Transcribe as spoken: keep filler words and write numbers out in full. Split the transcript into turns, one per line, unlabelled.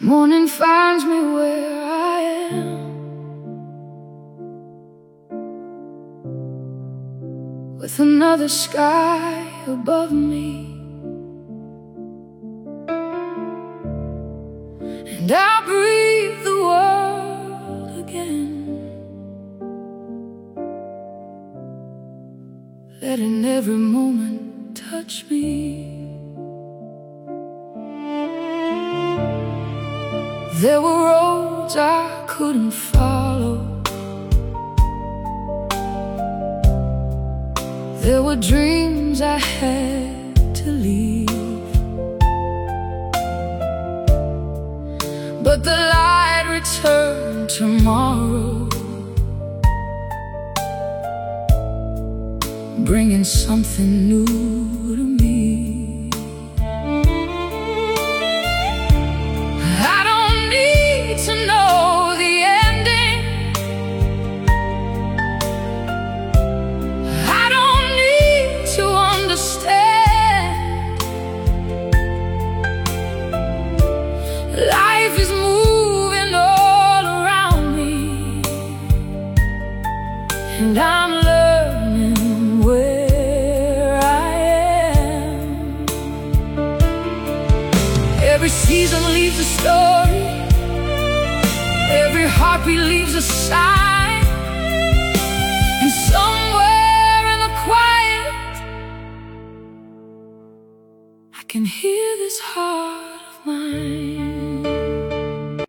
Morning finds me where I am, with another sky above me, and I breathe the world again, letting every moment touch me. There were roads I couldn't follow, there were dreams I had to leave, but the light returned tomorrow, bringing something new to me. To know the ending, I don't need to understand. Life is moving all around me, and I'm learning where I am. Every season leaves a story, every heartbeat leaves a sign, and somewhere in the quiet I can hear this heart of mine.